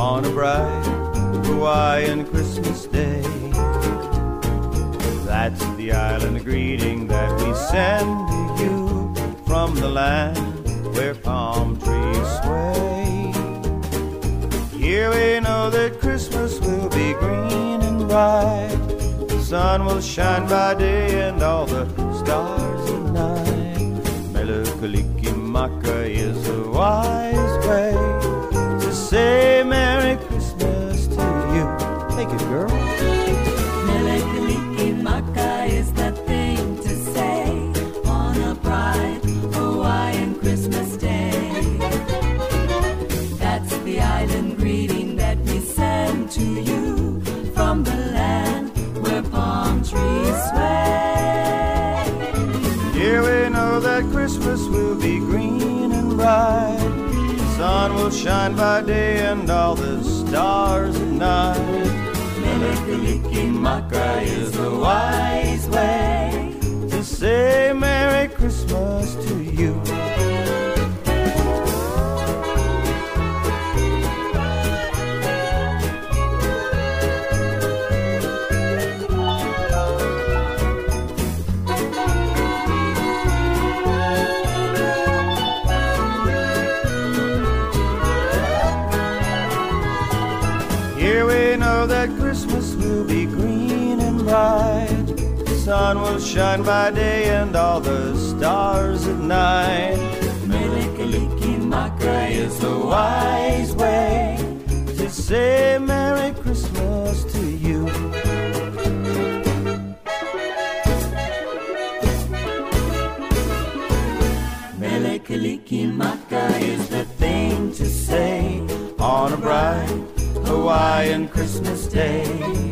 on a bright Hawaiian Christmas day. That's the island greeting that we send to you from the land where palm trees sway. Here we know that Christmas will be green and bright. The sun will shine by day and all the stars at night. Mele Kalikimaka is a wise way to say Merry Christmas to you. Take it, girl. Mele Kalikimaka is the thing to say on a bright Hawaiian Christmas day. That's the island greeting that we send to you from the land where palm trees sway. Here we know that Christmas will be green and bright. The sun will shine by day and all the stars at night. Mele Kalikimaka is the wise way to say Merry Christmas to you. Here we know that Christmas will be green and bright. The sun will shine by day and all the stars at night. Mele Kalikimaka is the wise way to say Merry Christmas to you. Mele Kalikimaka is the thing to say On a bright Hawaiian Christmas day.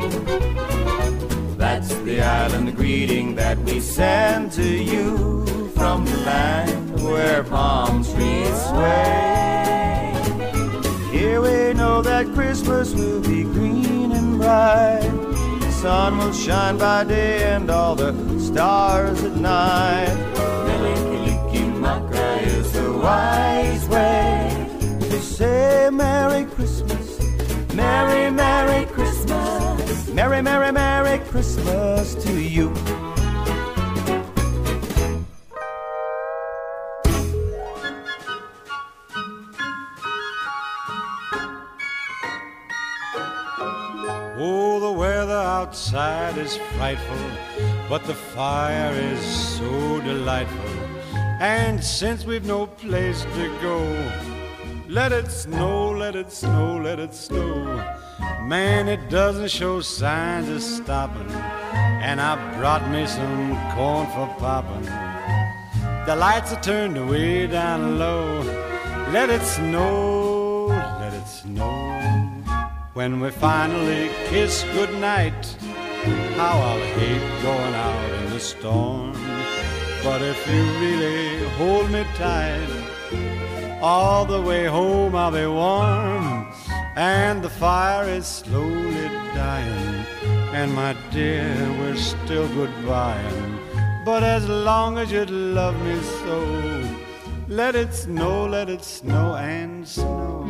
That's the island greeting that we send to you from the land where palm trees sway. Here we know that Christmas will be green and bright. The sun will shine by day and all the stars at night. Mele Kalikimaka is the wise way to say Merry Christmas. Merry, Merry Christmas. Merry, Merry, Merry Christmas to you. Oh, the weather outside is frightful, but the fire is so delightful. And since we've no place to go, let it snow, let it snow, let it snow. Man, it doesn't show signs of stopping. And I brought me some corn for popping. The lights are turned way down low. Let it snow, let it snow. When we finally kiss goodnight, how I'll hate going out in the storm. But if you really hold me tight, all the way home I'll be warm. And the fire is slowly dying, and my dear, we're still goodbying. But as long as you love me so, let it snow and snow.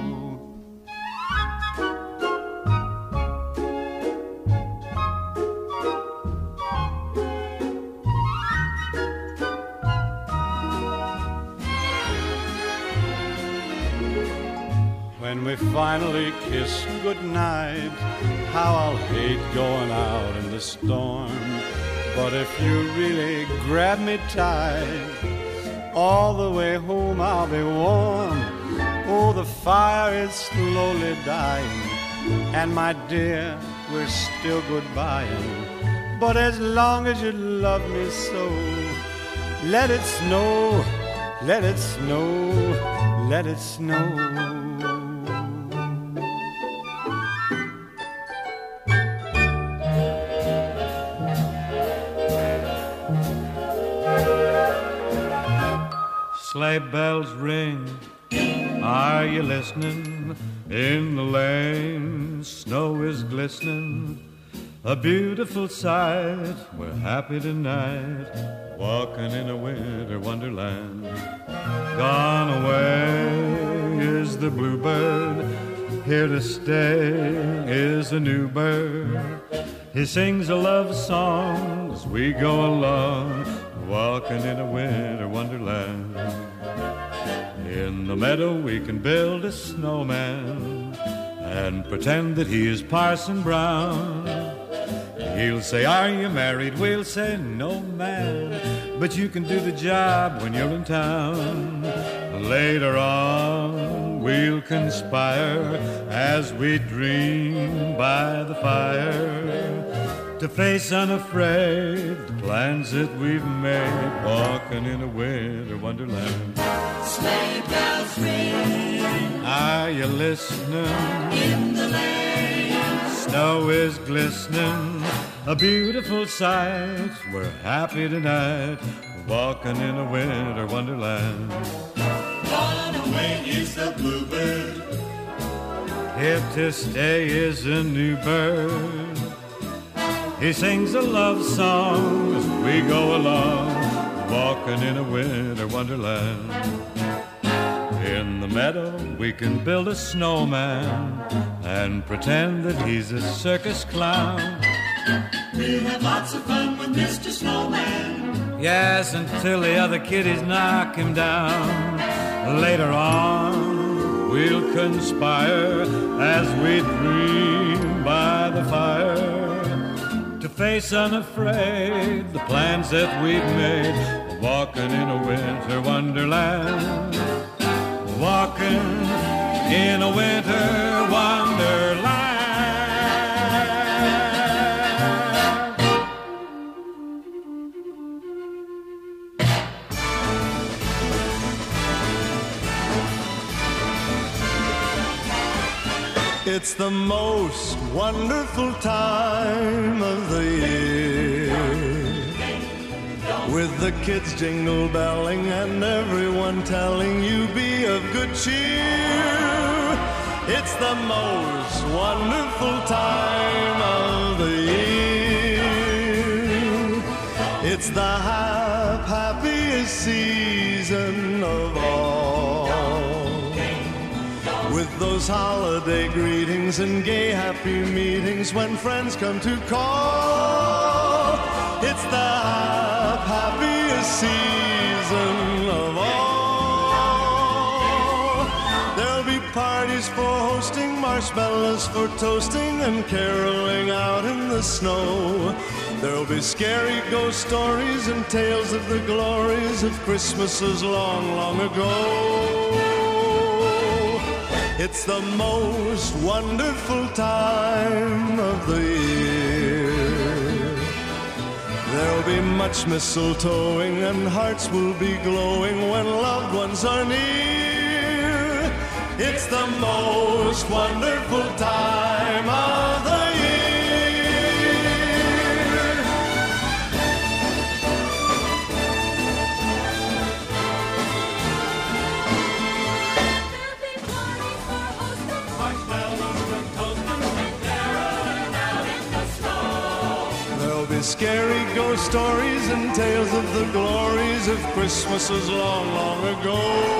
When we finally kiss goodnight, how I'll hate going out in the storm. But if you really grab me tight, all the way home I'll be warm. Oh, the fire is slowly dying, and my dear, we're still goodbying. But as long as you love me so, let it snow, let it snow, let it snow. Sleigh bells ring, are you listening? In the lane, snow is glistening, a beautiful sight. We're happy tonight, walking in a winter wonderland. Gone away is the bluebird, Here to stay is a new bird. He sings a love song as we go along, walking in a winter wonderland. In the meadow we can build a snowman and pretend that he is Parson Brown. He'll say, are you married? We'll say, no, man, but you can do the job when you're in town. Later on, we'll conspire as we dream by the fire to face unafraid the plans that we've made, walking in a winter wonderland. Sleigh bells ring. Are you listening? In the lane. Snow is glistening, a beautiful sight. We're happy tonight, walking in a winter wonderland. Gone away is the bluebird. Here to stay is a new bird. He sings a love song as we go along, walking in a winter wonderland. In the meadow we can build a snowman and pretend that he's a circus clown. We'll have lots of fun with Mr. Snowman. Yes, until the other kiddies knock him down. Later on we'll conspire as we dream by the fire to face unafraid the plans that we've made, walking in a winter wonderland, walking in a winter wonderland. It's the most wonderful time of the year, with the kids jingle belling and everyone telling you be of good cheer. It's the most wonderful time of the year. It's the happiest season of all, with those holiday greetings and gay happy meetings when friends come to call. It's the happiest season of all. There'll be parties for hosting, marshmallows for toasting, and caroling out in the snow. There'll be scary ghost stories and tales of the glories of Christmases long, long ago. It's the most wonderful time of the year. There'll be much mistletoeing and hearts will be glowing when loved ones are near. It's the most wonderful time of the year. Scary ghost stories and tales of the glories of Christmases long, long ago.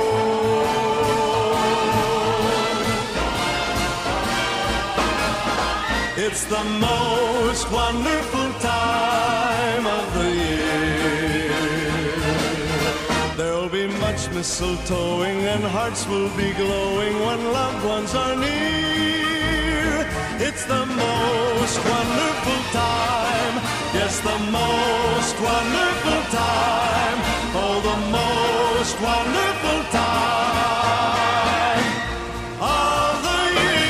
It's the most wonderful time of the year. There'll be much mistletoeing and hearts will be glowing when loved ones are near. It's the most wonderful time. Yes, the most wonderful time. Oh, the most wonderful time of the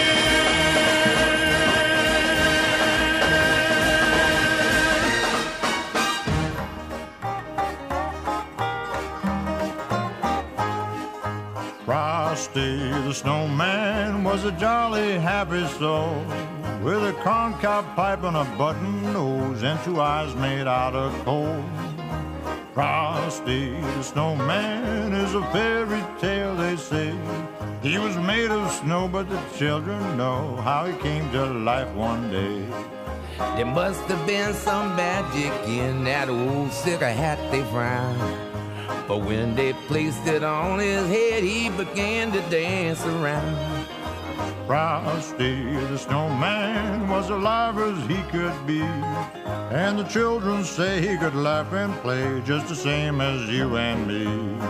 year. Frosty the Snowman was a jolly happy soul, with a corncob pipe and a button nose and 2 eyes made out of coal. Frosty the Snowman is a fairy tale, they say. He was made of snow, but the children know how he came to life one day. There must have been some magic in that old silk hat they found, but when they placed it on his head, he began to dance around. Frosty the Snowman was alive as he could be, and the children say he could laugh and play just the same as you and me.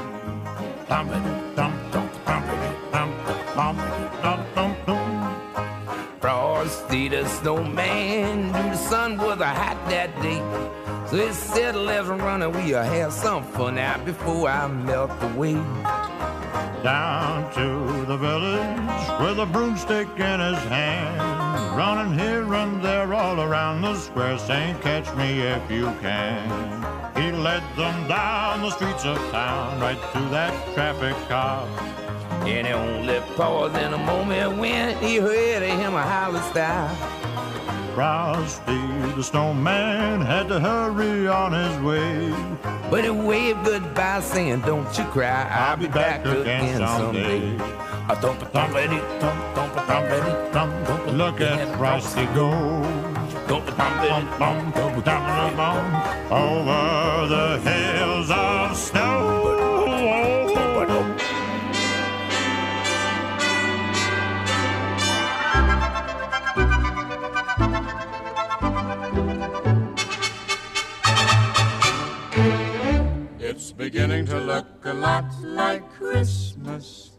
Frosty the Snowman knew the sun was hot that day, so he said, let's run and we'll have some fun out before I melt away. Down to the village with a broomstick in his hand, running here and there all around the square, saying, catch me if you can. He led them down the streets of town, right through that traffic cop. And he only paused in a moment when he heard him a holler style. Frosty the Snowman had to hurry on his way, but he waved goodbye saying, don't you cry, I'll be back again someday. Look at Frosty go, over the hills of snow. It's beginning to look a lot like Christmas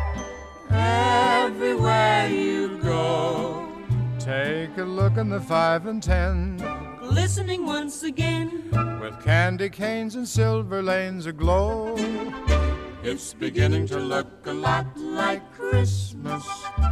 everywhere you go. Take a look in the 5 and 10, glistening once again, with candy canes and silver lanes aglow. It's beginning to look a lot like Christmas,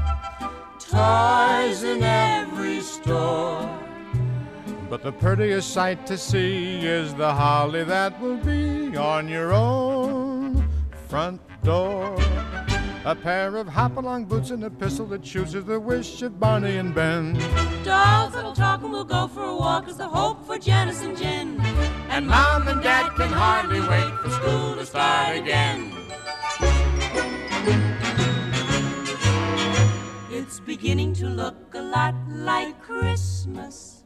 toys in every store. But the prettiest sight to see is the holly that will be on your own front door. A pair of hop-along boots and a pistol that shoots is the wish of Barney and Ben. Dolls that'll talk and we'll go for a walk is the hope for Janice and Jen. And Mom and Dad can hardly wait for school to start again. It's beginning to look a lot like Christmas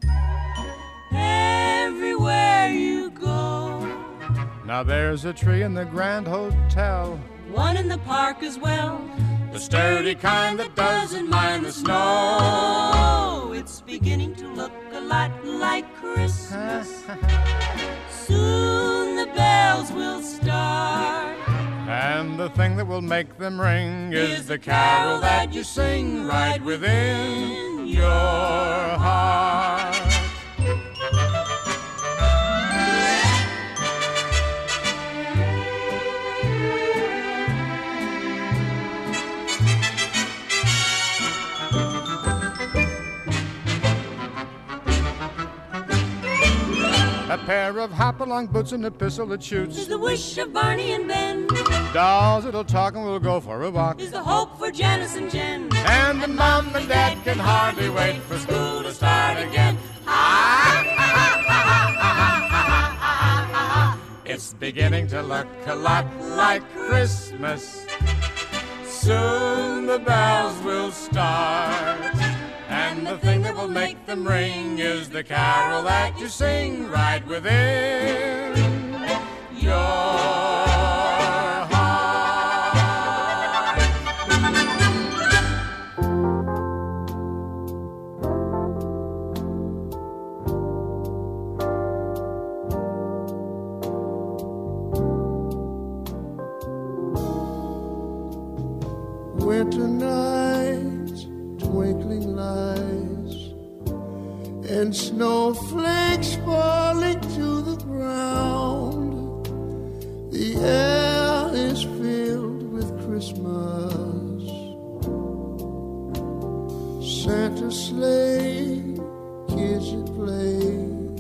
everywhere you go. Now there's a tree in the Grand Hotel, one in the park as well, the sturdy kind that doesn't mind the snow. It's beginning to look a lot like Christmas. Soon the bells will start, and the thing that will make them ring is the carol that you sing right within your heart. A pair of hop-along boots and a pistol that shoots is the wish of Barney and Ben. Dolls that'll talk and we'll go for a walk is the hope for Janice and Jen. And the Mom and Dad can hardly wait for school to start again. It's beginning to look a lot like Christmas. Soon the bells will start, and the thing that will make them ring is the carol that you sing right within your heart. Winter nights, twinkling lights, and snowflakes falling to the ground. The air is filled with Christmas. Santa's sleigh, kids at play.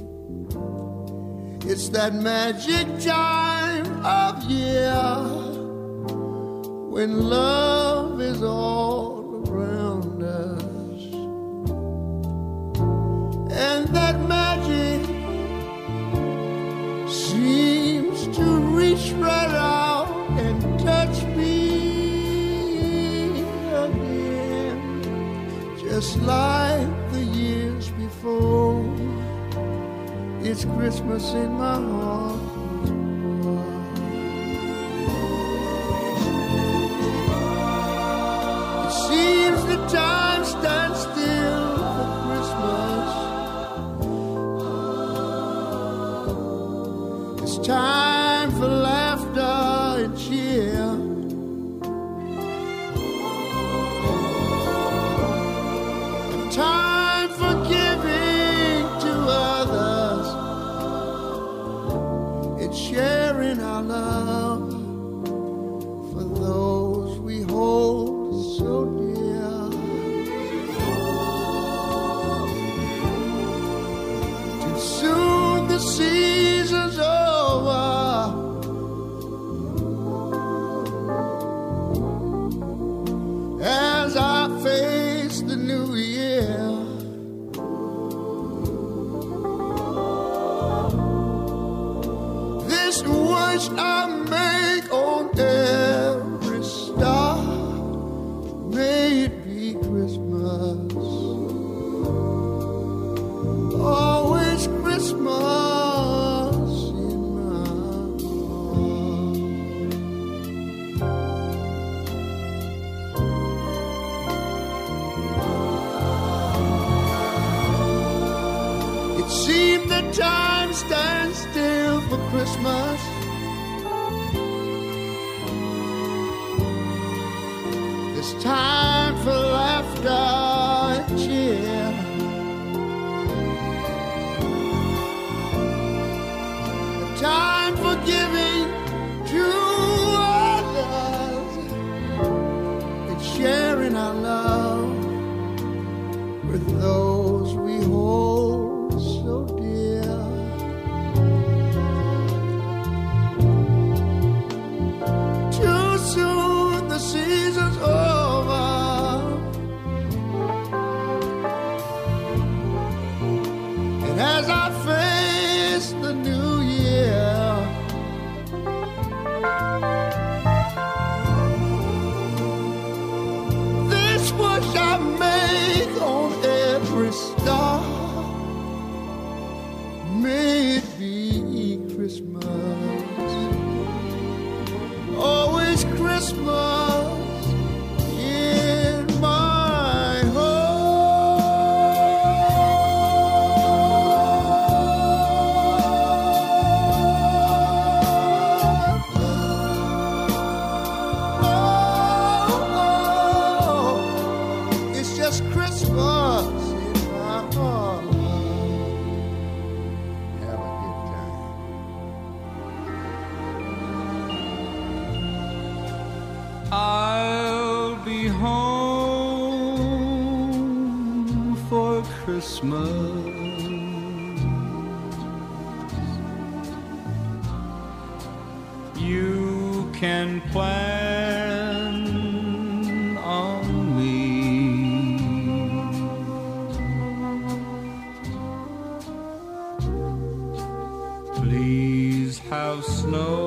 It's that magic time of year when love is all around us, and that magic seems to reach right out and touch me again, just like the years before. It's Christmas in my heart. Seems the time always Christmas in my heart. It seemed that time stands still for Christmas. It's time for laughter and cheer. A time for giving to others and sharing our love with those we hold so dear. Too soon the season's over, and as I face the new year, this wish I make on every star, may it be Christmas, always Christmas in my heart. Oh, it's just Christmas in my heart. Have a good time. I'll be home for Christmas. You can plan on me. Please have snow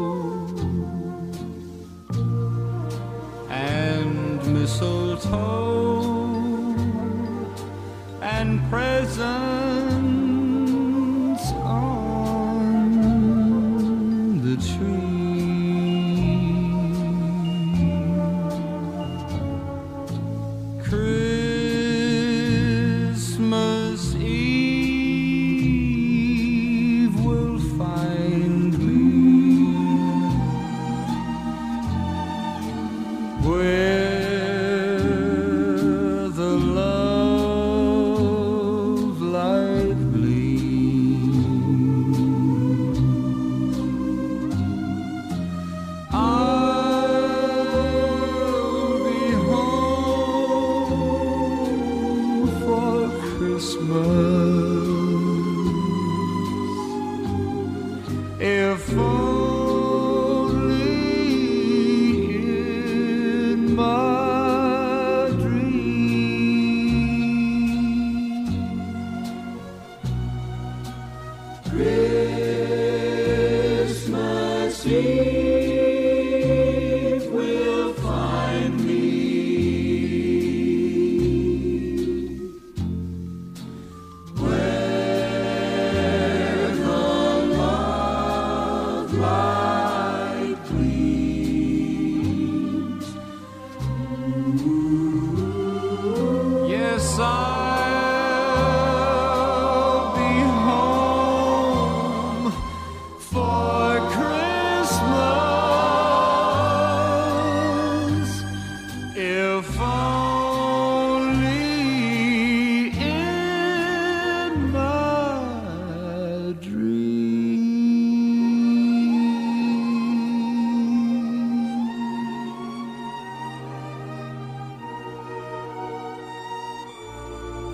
and mistletoe and presents on the tree. Christmas Eve will find me where the love light gleams. I'll be home for Christmas if only in my dream. Christmas Eve will find me where the love light gleams. Yes, I'll be home for Christmas if only in my dream.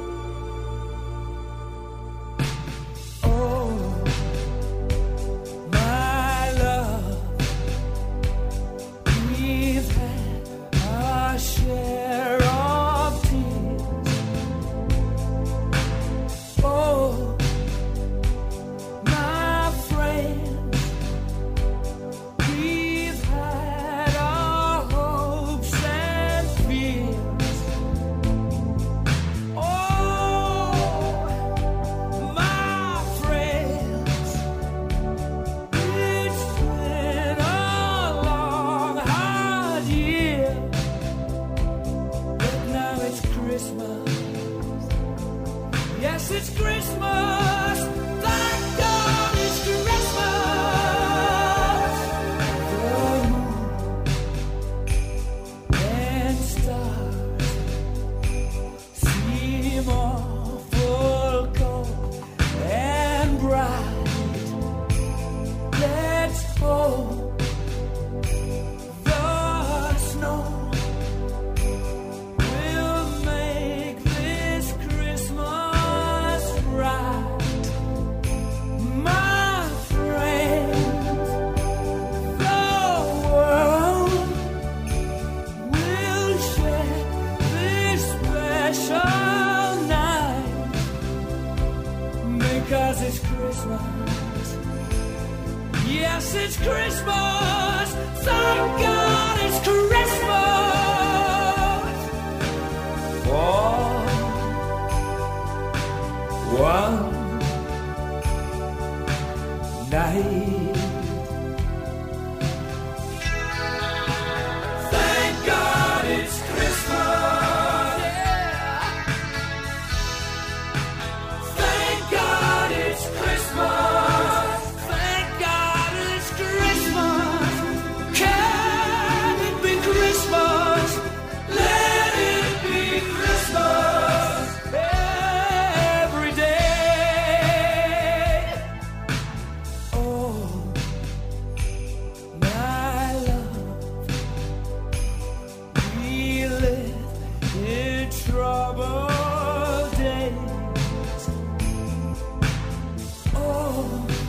Yes, it's Christmas. Thank God it's Christmas. The moon and stars seem awful cold and bright. Let's hope the snow will make this Christmas right. My friends, the world will share this special night because it's Christmas. Yes, it's Christmas. Thank God it's Christmas. For one night. Thank God it's Christmas. Yeah. Thank God it's Christmas. Thank God it's Christmas. Can it be Christmas? Let it be Christmas every day. Oh, my love, we live in troubled days. Oh,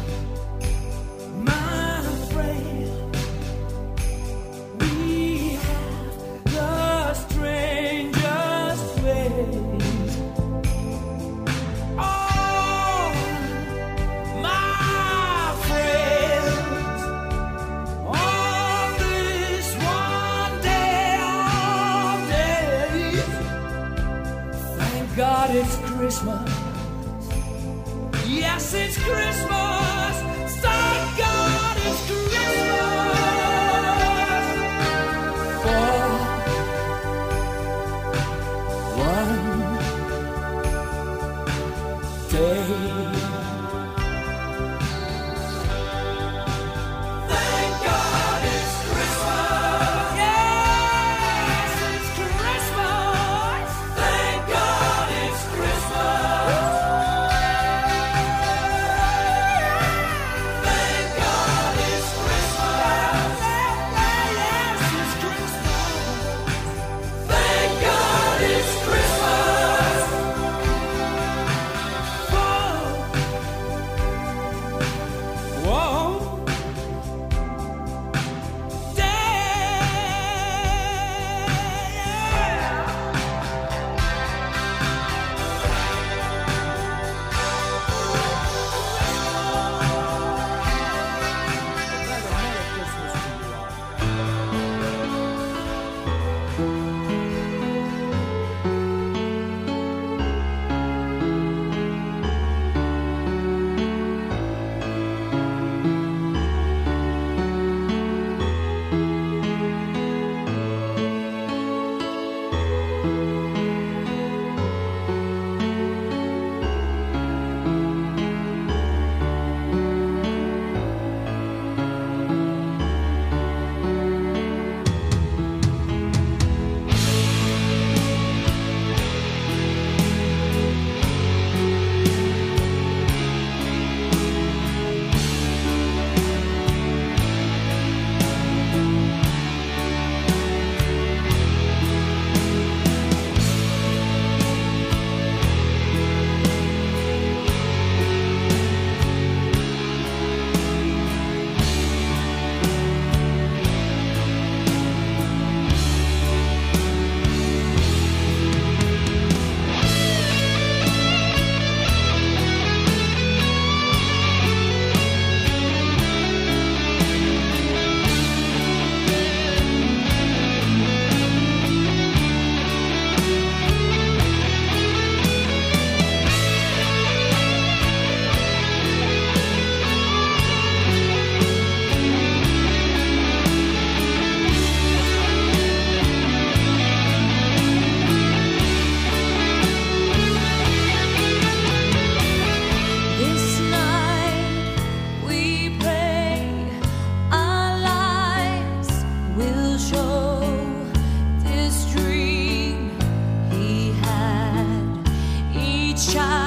my friend, we have the strangest ways. Oh, my friends, on this one day of days, thank God it's Christmas. Yes, it's Christmas. Thank God it's Christmas. For one day. Thank God it's Christmas. Yes, it's Christmas. Thank God it's Christmas. Thank God it's Christmas. Yes, it's Christmas. Thank God it's Christmas. For each child.